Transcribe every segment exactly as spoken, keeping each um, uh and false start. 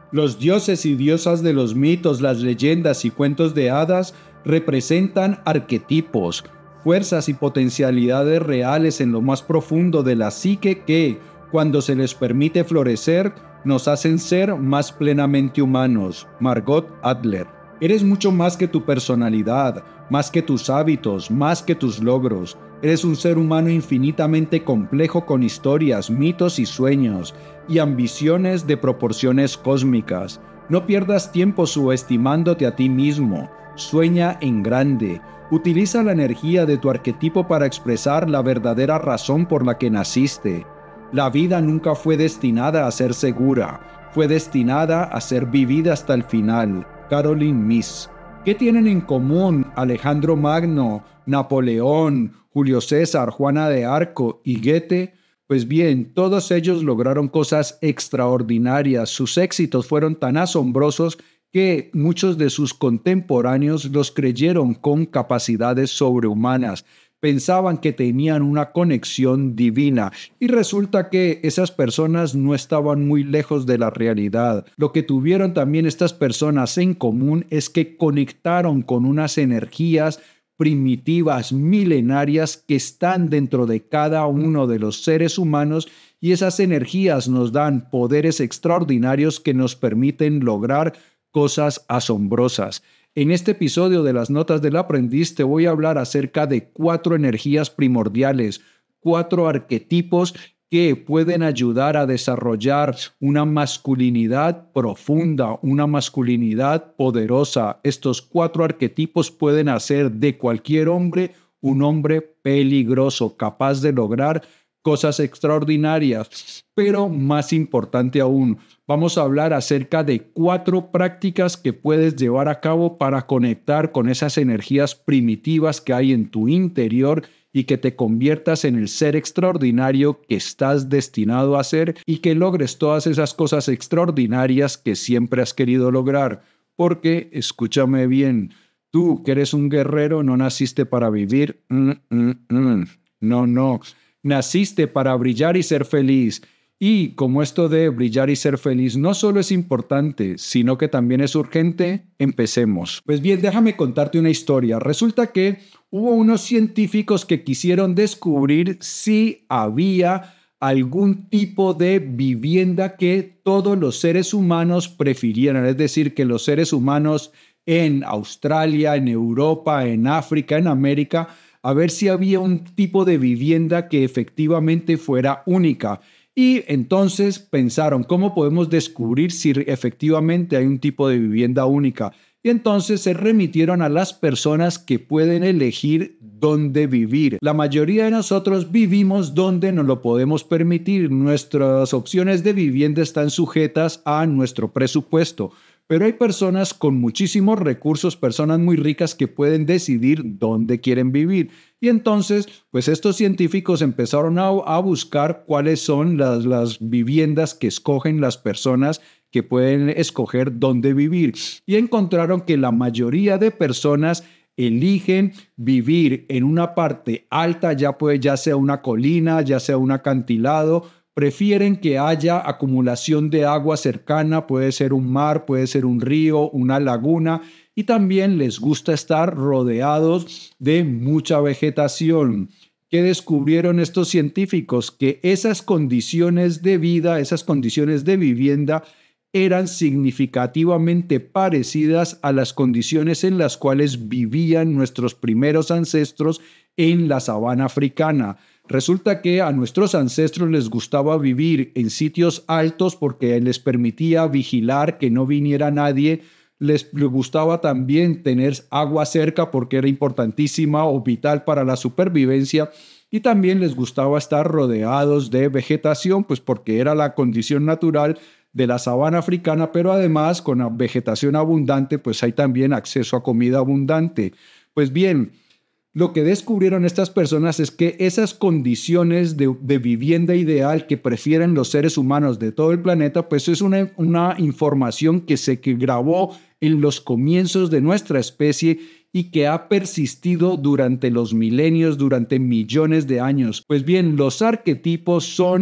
Los dioses y diosas de los mitos, las leyendas y cuentos de hadas representan arquetipos, fuerzas y potencialidades reales en lo más profundo de la psique que, cuando se les permite florecer, nos hacen ser más plenamente humanos. Margot Adler. Eres mucho más que tu personalidad, más que tus hábitos, más que tus logros. Eres un ser humano infinitamente complejo con historias, mitos y sueños, y ambiciones de proporciones cósmicas. No pierdas tiempo subestimándote a ti mismo. Sueña en grande. Utiliza la energía de tu arquetipo para expresar la verdadera razón por la que naciste. La vida nunca fue destinada a ser segura, fue destinada a ser vivida hasta el final. Caroline Myss. ¿Qué tienen en común Alejandro Magno, Napoleón, Julio César, Juana de Arco y Goethe? Pues bien, todos ellos lograron cosas extraordinarias. Sus éxitos fueron tan asombrosos que muchos de sus contemporáneos los creyeron con capacidades sobrehumanas. Pensaban que tenían una conexión divina y resulta que esas personas no estaban muy lejos de la realidad. Lo que tuvieron también estas personas en común es que conectaron con unas energías primitivas, milenarias que están dentro de cada uno de los seres humanos y esas energías nos dan poderes extraordinarios que nos permiten lograr cosas asombrosas. En este episodio de las Notas del Aprendiz te voy a hablar acerca de cuatro energías primordiales, cuatro arquetipos que pueden ayudar a desarrollar una masculinidad profunda, una masculinidad poderosa. Estos cuatro arquetipos pueden hacer de cualquier hombre un hombre peligroso, capaz de lograr cosas extraordinarias, pero más importante aún, vamos a hablar acerca de cuatro prácticas que puedes llevar a cabo para conectar con esas energías primitivas que hay en tu interior y que te conviertas en el ser extraordinario que estás destinado a ser y que logres todas esas cosas extraordinarias que siempre has querido lograr. Porque, escúchame bien, tú que eres un guerrero no naciste para vivir. Mm, mm, mm. No, no. Naciste para brillar y ser feliz. Y como esto de brillar y ser feliz no solo es importante, sino que también es urgente, empecemos. Pues bien, déjame contarte una historia. Resulta que hubo unos científicos que quisieron descubrir si había algún tipo de vivienda que todos los seres humanos prefirieran. Es decir, que los seres humanos en Australia, en Europa, en África, en América, a ver si había un tipo de vivienda que efectivamente fuera única. Y entonces pensaron, ¿cómo podemos descubrir si efectivamente hay un tipo de vivienda única? Y entonces se remitieron a las personas que pueden elegir dónde vivir. La mayoría de nosotros vivimos donde nos lo podemos permitir. Nuestras opciones de vivienda están sujetas a nuestro presupuesto. Pero hay personas con muchísimos recursos, personas muy ricas que pueden decidir dónde quieren vivir. Y entonces, pues estos científicos empezaron a, a buscar cuáles son las, las viviendas que escogen las personas que pueden escoger dónde vivir. Y encontraron que la mayoría de personas eligen vivir en una parte alta, ya, puede, ya sea una colina, ya sea un acantilado. Prefieren que haya acumulación de agua cercana, puede ser un mar, puede ser un río, una laguna, y también les gusta estar rodeados de mucha vegetación. ¿Qué descubrieron estos científicos? Que esas condiciones de vida, esas condiciones de vivienda eran significativamente parecidas a las condiciones en las cuales vivían nuestros primeros ancestros en la sabana africana. Resulta que a nuestros ancestros les gustaba vivir en sitios altos porque les permitía vigilar que no viniera nadie. Les gustaba también tener agua cerca porque era importantísima o vital para la supervivencia. Y también les gustaba estar rodeados de vegetación, pues porque era la condición natural de la sabana africana, pero además con la vegetación abundante, pues hay también acceso a comida abundante. Pues bien, lo que descubrieron estas personas es que esas condiciones de, de vivienda ideal que prefieren los seres humanos de todo el planeta, pues es una, una información que se que grabó en los comienzos de nuestra especie y que ha persistido durante los milenios, durante millones de años. Pues bien, los arquetipos son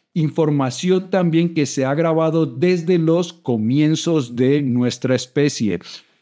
información también que se ha grabado desde los comienzos de nuestra especie.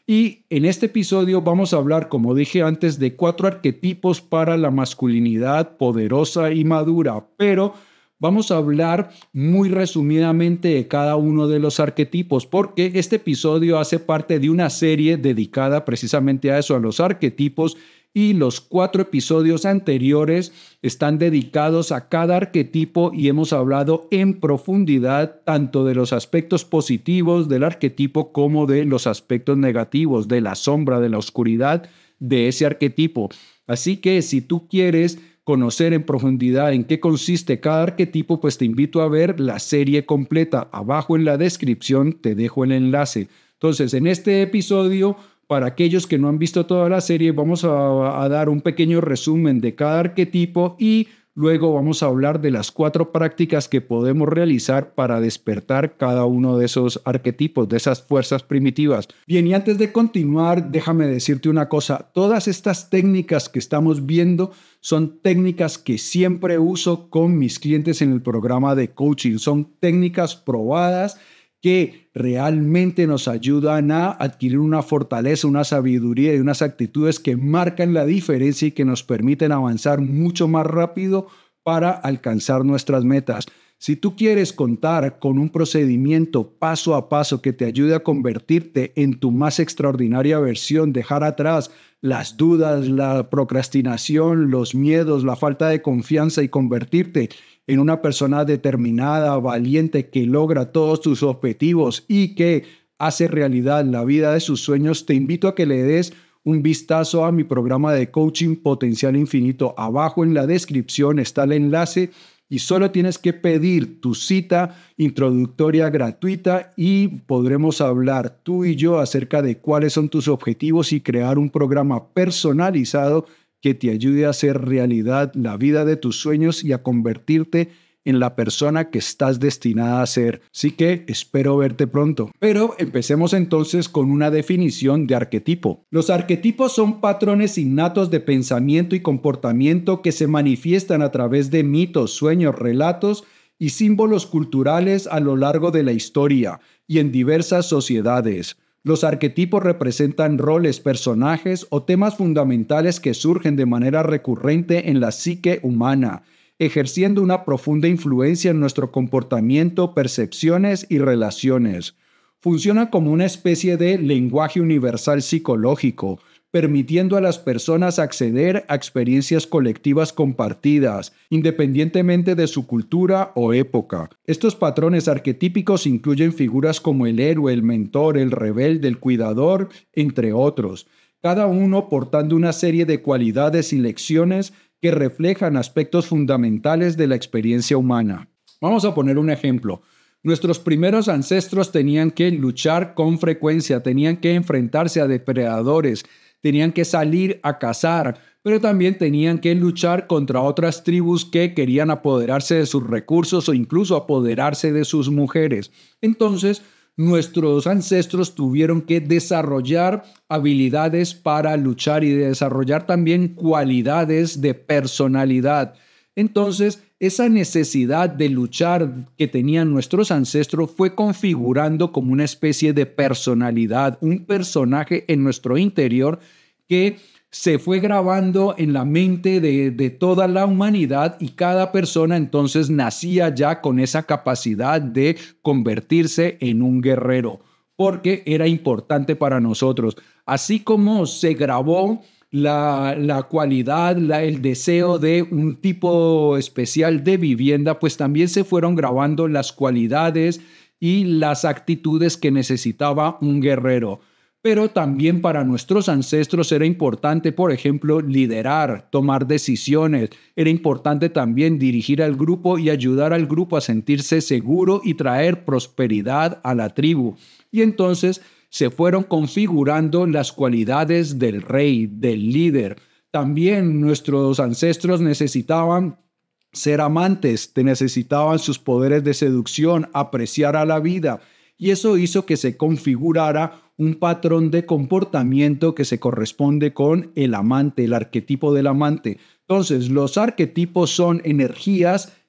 Y en este episodio vamos a hablar, como dije antes, de cuatro arquetipos para la masculinidad poderosa y madura, pero vamos a hablar muy resumidamente de cada uno de los arquetipos, porque este episodio hace parte de una serie dedicada precisamente a eso, a los arquetipos, y los cuatro episodios anteriores están dedicados a cada arquetipo y hemos hablado en profundidad tanto de los aspectos positivos del arquetipo como de los aspectos negativos, de la sombra, de la oscuridad de ese arquetipo. Así que si tú quieres conocer en profundidad en qué consiste cada arquetipo, pues te invito a ver la serie completa. Abajo en la descripción te dejo el enlace. Entonces, en este episodio, para aquellos que no han visto toda la serie, vamos a, a dar un pequeño resumen de cada arquetipo y luego vamos a hablar de las cuatro prácticas que podemos realizar para despertar cada uno de esos arquetipos, de esas fuerzas primitivas. Bien, y antes de continuar, déjame decirte una cosa. Todas estas técnicas que estamos viendo son técnicas que siempre uso con mis clientes en el programa de coaching. Son técnicas probadas que realmente nos ayudan a adquirir una fortaleza, una sabiduría y unas actitudes que marcan la diferencia y que nos permiten avanzar mucho más rápido para alcanzar nuestras metas. Si tú quieres contar con un procedimiento paso a paso que te ayude a convertirte en tu más extraordinaria versión, dejar atrás las dudas, la procrastinación, los miedos, la falta de confianza y convertirte en una persona determinada, valiente, que logra todos sus objetivos y que hace realidad la vida de sus sueños, te invito a que le des un vistazo a mi programa de coaching Potencial Infinito. Abajo en la descripción está el enlace y solo tienes que pedir tu cita introductoria gratuita y podremos hablar tú y yo acerca de cuáles son tus objetivos y crear un programa personalizado que te ayude a hacer realidad la vida de tus sueños y a convertirte en la persona que estás destinada a ser. Así que espero verte pronto. Pero empecemos entonces con una definición de arquetipo. Los arquetipos son patrones innatos de pensamiento y comportamiento que se manifiestan a través de mitos, sueños, relatos y símbolos culturales a lo largo de la historia y en diversas sociedades. Los arquetipos representan roles, personajes o temas fundamentales que surgen de manera recurrente en la psique humana, ejerciendo una profunda influencia en nuestro comportamiento, percepciones y relaciones. Funciona como una especie de lenguaje universal psicológico, permitiendo a las personas acceder a experiencias colectivas compartidas, independientemente de su cultura o época. Estos patrones arquetípicos incluyen figuras como el héroe, el mentor, el rebelde, el cuidador, entre otros, cada uno portando una serie de cualidades y lecciones que reflejan aspectos fundamentales de la experiencia humana. Vamos a poner un ejemplo. Nuestros primeros ancestros tenían que luchar con frecuencia, tenían que enfrentarse a depredadores, tenían que salir a cazar, pero también tenían que luchar contra otras tribus que querían apoderarse de sus recursos o incluso apoderarse de sus mujeres. Entonces, nuestros ancestros tuvieron que desarrollar habilidades para luchar y desarrollar también cualidades de personalidad. Entonces, esa necesidad de luchar que tenían nuestros ancestros fue configurando como una especie de personalidad, un personaje en nuestro interior que se fue grabando en la mente de, de toda la humanidad y cada persona entonces nacía ya con esa capacidad de convertirse en un guerrero, porque era importante para nosotros. Así como se grabó La, la cualidad, la, el deseo de un tipo especial de vivienda, pues también se fueron grabando las cualidades y las actitudes que necesitaba un guerrero. Pero también para nuestros ancestros era importante, por ejemplo, liderar, tomar decisiones. Era importante también dirigir al grupo y ayudar al grupo a sentirse seguro y traer prosperidad a la tribu. Y entonces se fueron configurando las cualidades del rey, del líder. También nuestros ancestros necesitaban ser amantes, necesitaban sus poderes de seducción, apreciar a la vida. Y eso hizo que se configurara un patrón de comportamiento que se corresponde con el amante, el arquetipo del amante. Entonces, los arquetipos son energías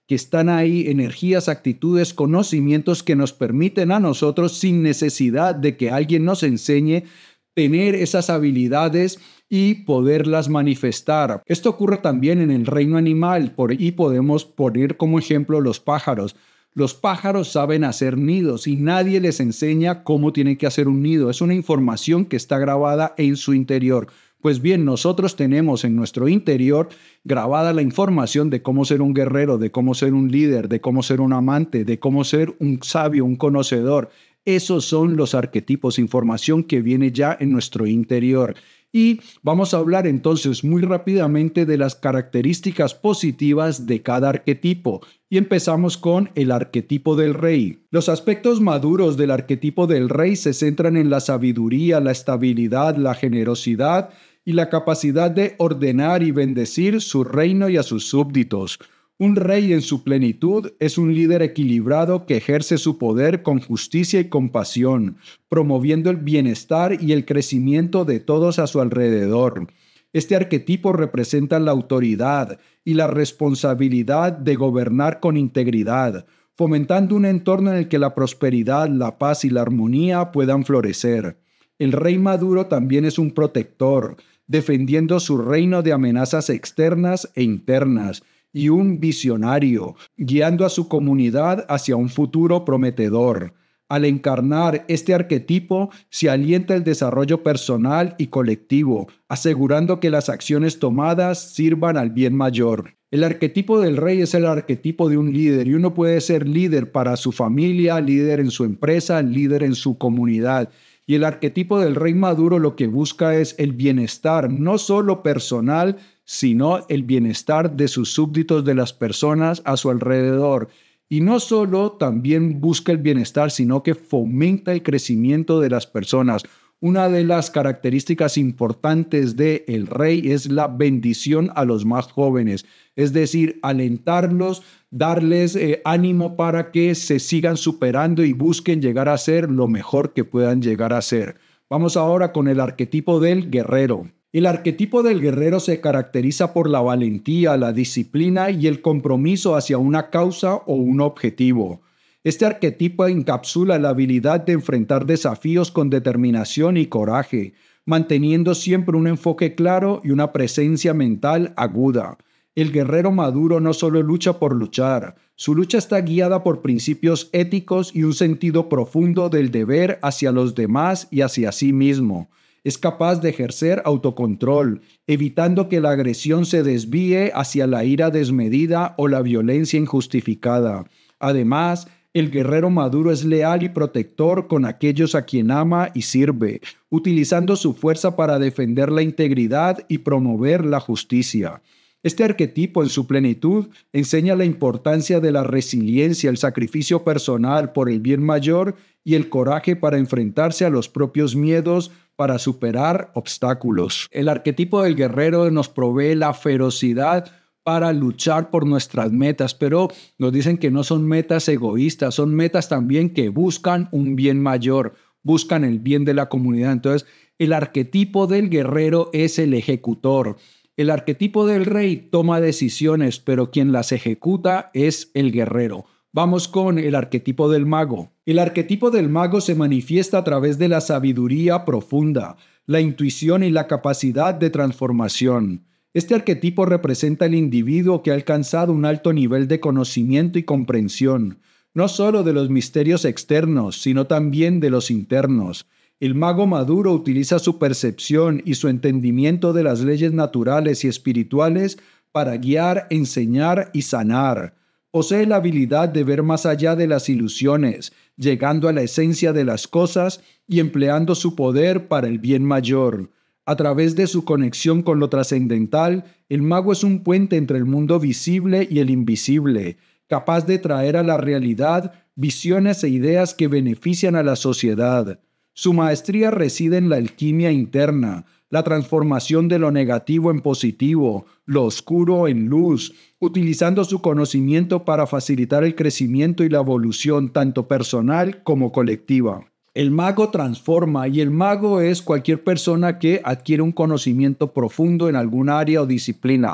que están ahí, energías, actitudes, conocimientos que nos permiten a nosotros, sin necesidad de que alguien nos enseñe, tener esas habilidades y poderlas manifestar. Esto ocurre también en el reino animal, por, y podemos poner como ejemplo los pájaros. Los pájaros saben hacer nidos y nadie les enseña cómo tienen que hacer un nido. Es una información que está grabada en su interior. Pues bien, nosotros tenemos en nuestro interior grabada la información de cómo ser un guerrero, de cómo ser un líder, de cómo ser un amante, de cómo ser un sabio, un conocedor. Esos son los arquetipos, información que viene ya en nuestro interior. Y vamos a hablar entonces muy rápidamente de las características positivas de cada arquetipo. Y empezamos con el arquetipo del rey. Los aspectos maduros del arquetipo del rey se centran en la sabiduría, la estabilidad, la generosidad y la capacidad de ordenar y bendecir su reino y a sus súbditos. Un rey en su plenitud es un líder equilibrado que ejerce su poder con justicia y compasión, promoviendo el bienestar y el crecimiento de todos a su alrededor. Este arquetipo representa la autoridad y la responsabilidad de gobernar con integridad, fomentando un entorno en el que la prosperidad, la paz y la armonía puedan florecer. El rey maduro también es un protector, defendiendo su reino de amenazas externas e internas, y un visionario, guiando a su comunidad hacia un futuro prometedor. Al encarnar este arquetipo, se alienta el desarrollo personal y colectivo, asegurando que las acciones tomadas sirvan al bien mayor. El arquetipo del rey es el arquetipo de un líder, y uno puede ser líder para su familia, líder en su empresa, líder en su comunidad. Y el arquetipo del rey maduro lo que busca es el bienestar, no solo personal, sino el bienestar de sus súbditos, de las personas a su alrededor. Y no solo también busca el bienestar, sino que fomenta el crecimiento de las personas. Una de las características importantes del rey es la bendición a los más jóvenes, es decir, alentarlos, darles eh, ánimo para que se sigan superando y busquen llegar a ser lo mejor que puedan llegar a ser. Vamos ahora con el arquetipo del guerrero. El arquetipo del guerrero se caracteriza por la valentía, la disciplina y el compromiso hacia una causa o un objetivo. Este arquetipo encapsula la habilidad de enfrentar desafíos con determinación y coraje, manteniendo siempre un enfoque claro y una presencia mental aguda. El guerrero maduro no solo lucha por luchar, su lucha está guiada por principios éticos y un sentido profundo del deber hacia los demás y hacia sí mismo. Es capaz de ejercer autocontrol, evitando que la agresión se desvíe hacia la ira desmedida o la violencia injustificada. Además, el guerrero maduro es leal y protector con aquellos a quien ama y sirve, utilizando su fuerza para defender la integridad y promover la justicia. Este arquetipo en su plenitud enseña la importancia de la resiliencia, el sacrificio personal por el bien mayor y el coraje para enfrentarse a los propios miedos para superar obstáculos. El arquetipo del guerrero nos provee la ferocidad para luchar por nuestras metas, pero nos dicen que no son metas egoístas, son metas también que buscan un bien mayor, buscan el bien de la comunidad. Entonces, el arquetipo del guerrero es el ejecutor. El arquetipo del rey toma decisiones, pero quien las ejecuta es el guerrero. Vamos con el arquetipo del mago. El arquetipo del mago se manifiesta a través de la sabiduría profunda, la intuición y la capacidad de transformación. Este arquetipo representa el individuo que ha alcanzado un alto nivel de conocimiento y comprensión, no solo de los misterios externos, sino también de los internos. El mago maduro utiliza su percepción y su entendimiento de las leyes naturales y espirituales para guiar, enseñar y sanar. Posee la habilidad de ver más allá de las ilusiones, llegando a la esencia de las cosas y empleando su poder para el bien mayor. A través de su conexión con lo trascendental, el mago es un puente entre el mundo visible y el invisible, capaz de traer a la realidad visiones e ideas que benefician a la sociedad. Su maestría reside en la alquimia interna, la transformación de lo negativo en positivo, lo oscuro en luz, utilizando su conocimiento para facilitar el crecimiento y la evolución tanto personal como colectiva. El mago transforma, y el mago es cualquier persona que adquiere un conocimiento profundo en algún área o disciplina.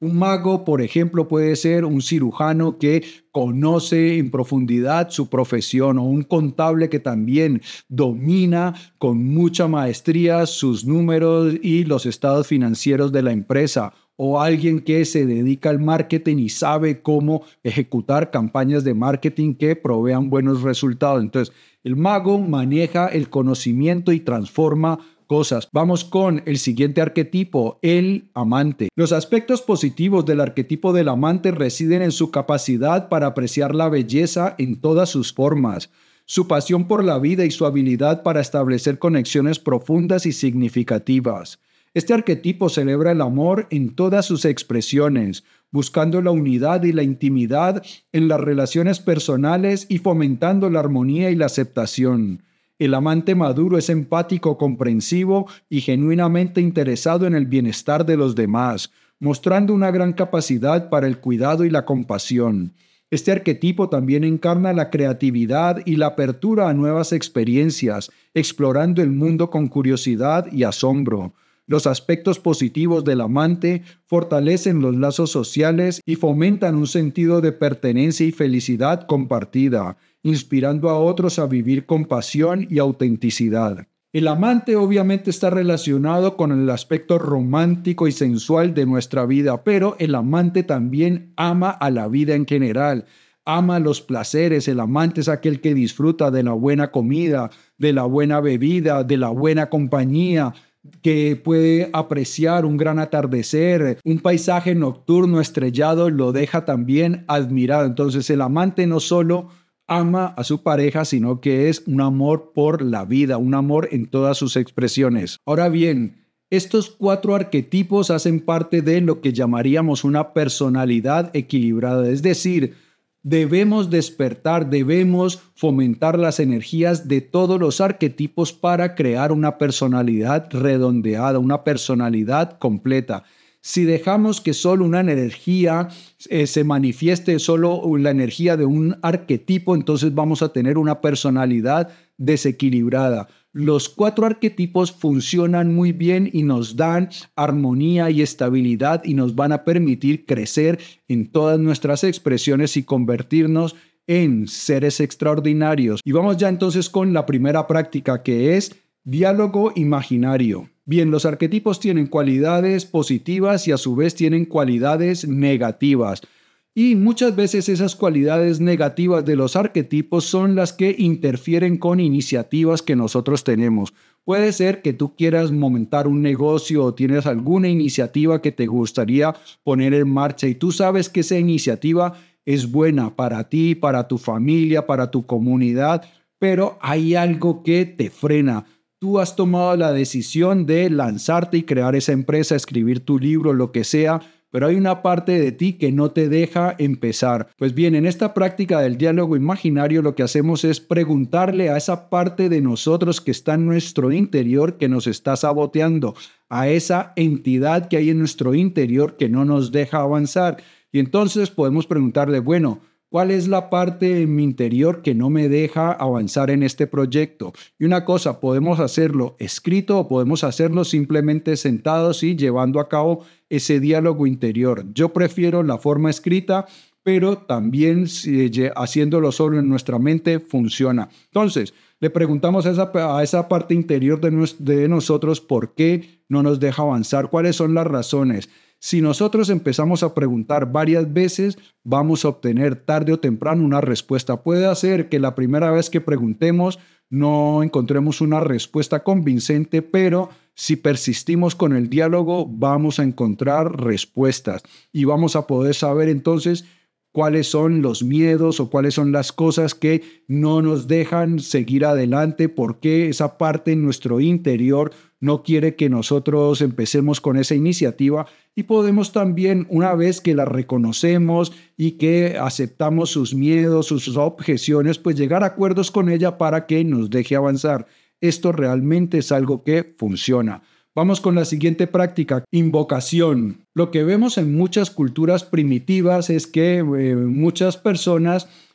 Un mago, por ejemplo, puede ser un cirujano que conoce en profundidad su profesión, o un contable que también domina con mucha maestría sus números y los estados financieros de la empresa, o alguien que se dedica al marketing y sabe cómo ejecutar campañas de marketing que provean buenos resultados. Entonces, el mago maneja el conocimiento y transforma cosas. Vamos con el siguiente arquetipo, el amante. Los aspectos positivos del arquetipo del amante residen en su capacidad para apreciar la belleza en todas sus formas, su pasión por la vida y su habilidad para establecer conexiones profundas y significativas. Este arquetipo celebra el amor en todas sus expresiones, buscando la unidad y la intimidad en las relaciones personales y fomentando la armonía y la aceptación. El amante maduro es empático, comprensivo y genuinamente interesado en el bienestar de los demás, mostrando una gran capacidad para el cuidado y la compasión. Este arquetipo también encarna la creatividad y la apertura a nuevas experiencias, explorando el mundo con curiosidad y asombro. Los aspectos positivos del amante fortalecen los lazos sociales y fomentan un sentido de pertenencia y felicidad compartida, inspirando a otros a vivir con pasión y autenticidad. El amante obviamente está relacionado con el aspecto romántico y sensual de nuestra vida, pero el amante también ama a la vida en general, ama los placeres. El amante es aquel que disfruta de la buena comida, de la buena bebida, de la buena compañía, que puede apreciar un gran atardecer, un paisaje nocturno estrellado, lo deja también admirado. Entonces el amante no solo ama a su pareja, sino que es un amor por la vida, un amor en todas sus expresiones. Ahora bien, estos cuatro arquetipos hacen parte de lo que llamaríamos una personalidad equilibrada, es decir, debemos despertar, debemos fomentar las energías de todos los arquetipos para crear una personalidad redondeada, una personalidad completa. Si dejamos que solo una energía eh, se manifieste, solo la energía de un arquetipo, entonces vamos a tener una personalidad desequilibrada. Los cuatro arquetipos funcionan muy bien y nos dan armonía y estabilidad y nos van a permitir crecer en todas nuestras expresiones y convertirnos en seres extraordinarios. Y vamos ya entonces con la primera práctica, que es diálogo imaginario. Bien, los arquetipos tienen cualidades positivas y a su vez tienen cualidades negativas. Y muchas veces esas cualidades negativas de los arquetipos son las que interfieren con iniciativas que nosotros tenemos. Puede ser que tú quieras montar un negocio o tienes alguna iniciativa que te gustaría poner en marcha y tú sabes que esa iniciativa es buena para ti, para tu familia, para tu comunidad, pero hay algo que te frena. Tú has tomado la decisión de lanzarte y crear esa empresa, escribir tu libro, lo que sea, pero hay una parte de ti que no te deja empezar. Pues bien, en esta práctica del diálogo imaginario lo que hacemos es preguntarle a esa parte de nosotros que está en nuestro interior, que nos está saboteando, a esa entidad que hay en nuestro interior que no nos deja avanzar. Y entonces podemos preguntarle, bueno, ¿cuál es la parte en mi interior que no me deja avanzar en este proyecto? Y una cosa, podemos hacerlo escrito o podemos hacerlo simplemente sentados y llevando a cabo ese diálogo interior. Yo prefiero la forma escrita, pero también si, haciéndolo solo en nuestra mente funciona. Entonces, le preguntamos a esa, a esa parte interior de, nos, de nosotros por qué no nos deja avanzar, cuáles son las razones. Si nosotros empezamos a preguntar varias veces, vamos a obtener tarde o temprano una respuesta. Puede ser que la primera vez que preguntemos no encontremos una respuesta convincente, pero si persistimos con el diálogo, vamos a encontrar respuestas y vamos a poder saber entonces cuáles son los miedos o cuáles son las cosas que no nos dejan seguir adelante, por qué esa parte en nuestro interior no quiere que nosotros empecemos con esa iniciativa, y podemos también, una vez que la reconocemos y que aceptamos sus miedos, sus objeciones, pues llegar a acuerdos con ella para que nos deje avanzar. Esto realmente es algo que funciona. Vamos con la siguiente práctica, invocación. Lo que vemos en muchas culturas primitivas es que eh, muchas personas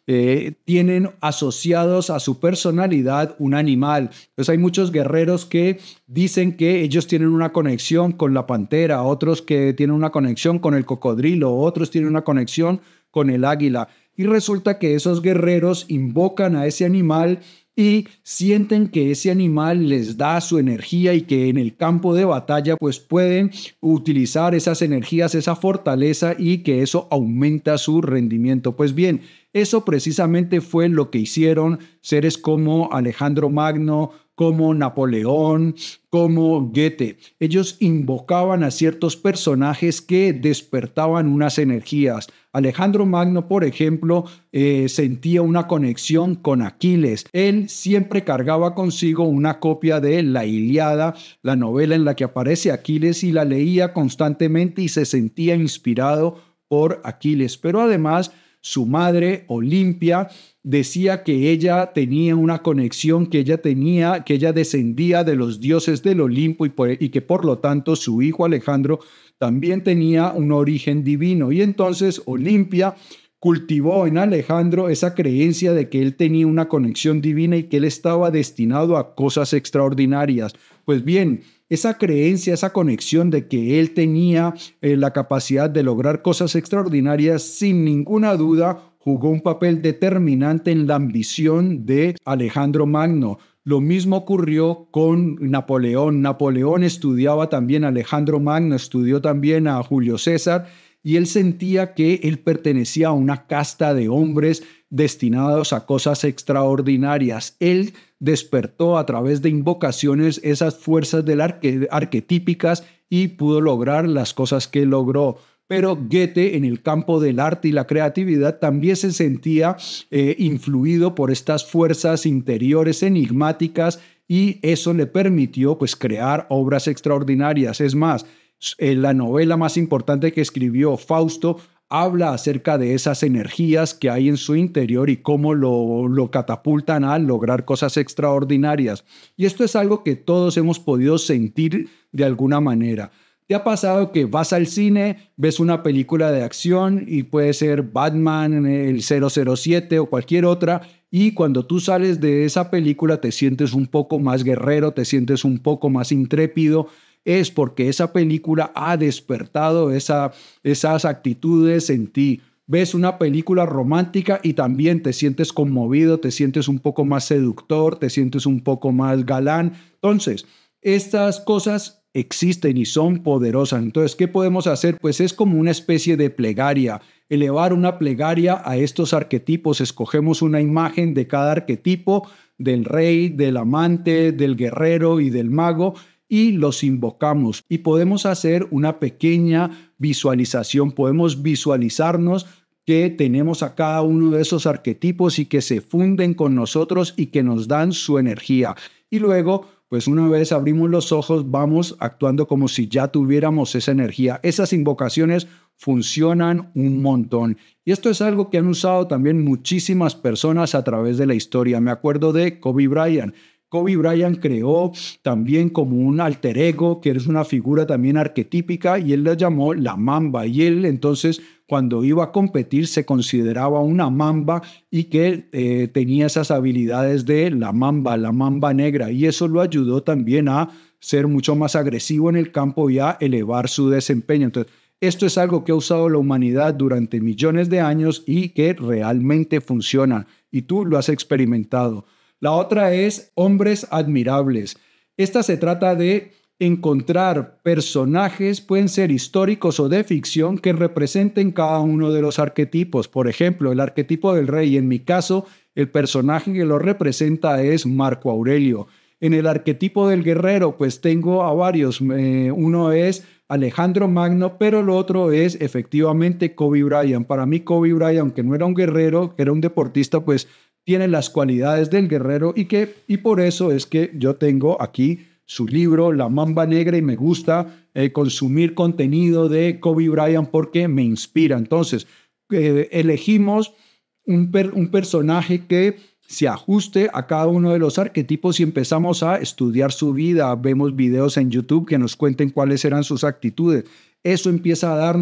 eh, tienen asociados a su personalidad un animal. Entonces hay muchos guerreros que dicen que ellos tienen una conexión con la pantera, otros que tienen una conexión con el cocodrilo, otros tienen una conexión con el águila. Y resulta que esos guerreros invocan a ese animal y sienten que ese animal les da su energía y que en el campo de batalla pues pueden utilizar esas energías, esa fortaleza y que eso aumenta su rendimiento. Pues bien, eso precisamente fue lo que hicieron seres como Alejandro Magno, como Napoleón, como Goethe. Ellos invocaban a ciertos personajes que despertaban unas energías. Alejandro Magno, por ejemplo, eh, sentía una conexión con Aquiles. Él siempre cargaba consigo una copia de La Ilíada, la novela en la que aparece Aquiles, y la leía constantemente y se sentía inspirado por Aquiles. Pero además, su madre, Olimpia, decía que ella tenía una conexión, que ella tenía, que ella descendía de los dioses del Olimpo y, por, y que por lo tanto su hijo Alejandro también tenía un origen divino. Y entonces Olimpia cultivó en Alejandro esa creencia de que él tenía una conexión divina y que él estaba destinado a cosas extraordinarias. Pues bien, esa creencia, esa conexión de que él tenía eh, la capacidad de lograr cosas extraordinarias, sin ninguna duda, jugó un papel determinante en la ambición de Alejandro Magno. Lo mismo ocurrió con Napoleón. Napoleón estudiaba también a Alejandro Magno, estudió también a Julio César, y él sentía que él pertenecía a una casta de hombres destinados a cosas extraordinarias. Él despertó a través de invocaciones esas fuerzas del arque- arquetípicas y pudo lograr las cosas que logró. Pero Goethe, en el campo del arte y la creatividad, también se sentía eh, influido por estas fuerzas interiores enigmáticas y eso le permitió pues, crear obras extraordinarias. Es más, en la novela más importante que escribió, Fausto, habla acerca de esas energías que hay en su interior y cómo lo, lo catapultan a lograr cosas extraordinarias. Y esto es algo que todos hemos podido sentir de alguna manera. ¿Te ha pasado que vas al cine, ves una película de acción y puede ser Batman, el cero cero siete o cualquier otra, y cuando tú sales de esa película te sientes un poco más guerrero, te sientes un poco más intrépido? Es porque esa película ha despertado esa, esas actitudes en ti. Ves una película romántica y también te sientes conmovido, te sientes un poco más seductor, te sientes un poco más galán. Entonces, estas cosas existen y son poderosas. Entonces, ¿qué podemos hacer? Pues es como una especie de plegaria, elevar una plegaria a estos arquetipos. Escogemos una imagen de cada arquetipo, del rey, del amante, del guerrero y del mago, y los invocamos. Y podemos hacer una pequeña visualización, podemos visualizarnos que tenemos a cada uno de esos arquetipos y que se funden con nosotros y que nos dan su energía. Y luego, pues una vez abrimos los ojos, vamos actuando como si ya tuviéramos esa energía. Esas invocaciones funcionan un montón. Y esto es algo que han usado también muchísimas personas a través de la historia. Me acuerdo de Kobe Bryant. Kobe Bryant creó también como un alter ego, que es una figura también arquetípica, y él la llamó la Mamba. Y él entonces, cuando iba a competir, se consideraba una mamba y que eh, tenía esas habilidades de la mamba, la mamba negra. Y eso lo ayudó también a ser mucho más agresivo en el campo y a elevar su desempeño. Entonces, esto es algo que ha usado la humanidad durante millones de años y que realmente funciona. Y tú lo has experimentado. La otra es hombres admirables. Esta se trata de encontrar personajes, pueden ser históricos o de ficción, que representen cada uno de los arquetipos. Por ejemplo, el arquetipo del rey. En mi caso, el personaje que lo representa es Marco Aurelio. En el arquetipo del guerrero, pues tengo a varios. Eh, uno es Alejandro Magno, pero el otro es efectivamente Kobe Bryant. Para mí, Kobe Bryant, aunque no era un guerrero, era un deportista, pues tiene las cualidades del guerrero y, que, y por eso es que yo tengo aquí su libro, La Mamba Negra, y me gusta eh, consumir contenido de Kobe Bryant porque me inspira. Entonces, eh, elegimos un, per, un personaje que se ajuste a cada uno de los arquetipos y empezamos a estudiar su vida. Vemos videos en YouTube que nos cuenten cuáles eran sus actitudes. Eso empieza a darnos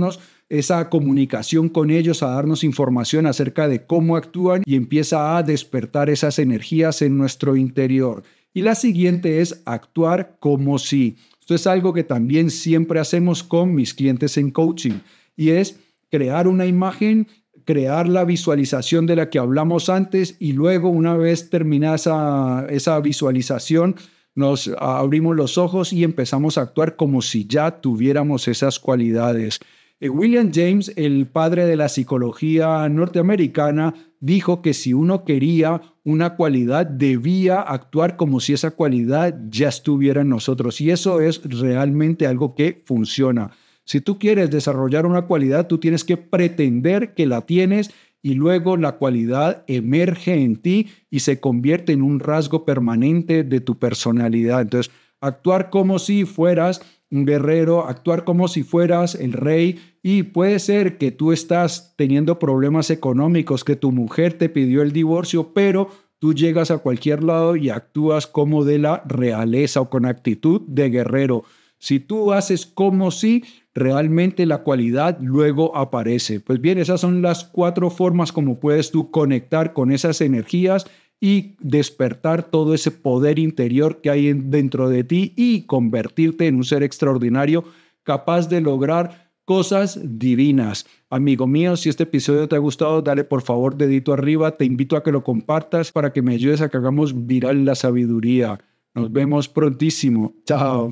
esa comunicación con ellos, a darnos información acerca de cómo actúan y empieza a despertar esas energías en nuestro interior. Y la siguiente es actuar como si. Esto es algo que también siempre hacemos con mis clientes en coaching y es crear una imagen, crear la visualización de la que hablamos antes y luego una vez terminada esa, esa visualización nos abrimos los ojos y empezamos a actuar como si ya tuviéramos esas cualidades. Eh, William James, el padre de la psicología norteamericana, dijo que si uno quería una cualidad, debía actuar como si esa cualidad ya estuviera en nosotros. Y eso es realmente algo que funciona. Si tú quieres desarrollar una cualidad, tú tienes que pretender que la tienes y luego la cualidad emerge en ti y se convierte en un rasgo permanente de tu personalidad. Entonces, actuar como si fueras un guerrero, actuar como si fueras el rey, y puede ser que tú estás teniendo problemas económicos, que tu mujer te pidió el divorcio, pero tú llegas a cualquier lado y actúas como de la realeza o con actitud de guerrero. Si tú haces como si, realmente la cualidad luego aparece. Pues bien, esas son las cuatro formas como puedes tú conectar con esas energías y despertar todo ese poder interior que hay dentro de ti y convertirte en un ser extraordinario capaz de lograr cosas divinas. Amigo mío, si este episodio te ha gustado, dale por favor dedito arriba. Te invito a que lo compartas para que me ayudes a que hagamos viral la sabiduría. Nos vemos prontísimo. Chao.